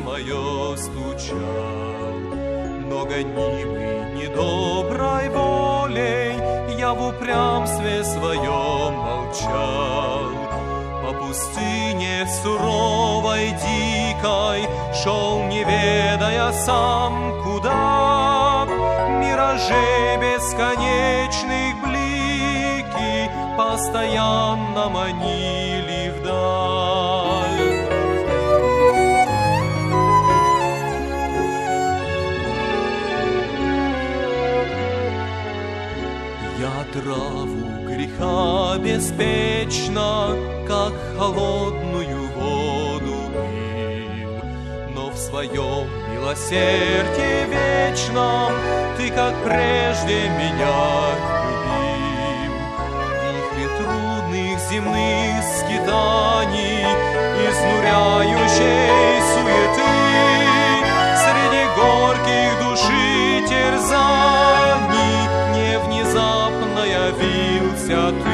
мое стучал. Но гонимый недоброй волей я в упрямстве своем молчал. По пустыне суровой, дикой шел, не ведая сам куда. Миражей бесконечных блики постоянно манили вдаль. Я траву греха беспечно, как холодную воду пил, но в своем милосердии вечном ты, как прежде, меня любил. В вихре трудных земных скитаний, изнуряющей суеты, среди горьких души терзаний не внезапно явился ты.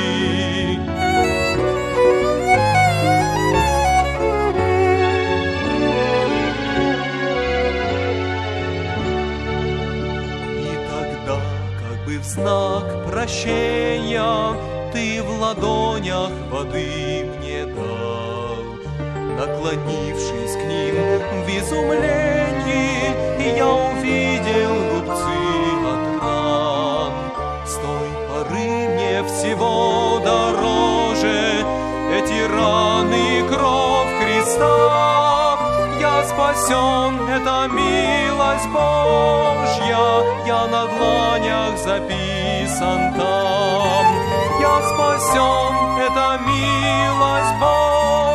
В знак прощения ты в ладонях воды мне дал. Наклонившись к ним в изумлении, я увидел рубцы от ран. С той поры мне всего дороже эти раны и кровь Христа. Я спасен, это милость Божья, я на дланях записан там. Я спасен, это милость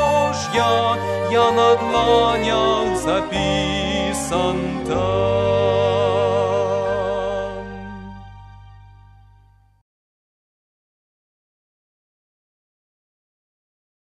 Божья, я на дланях записан там.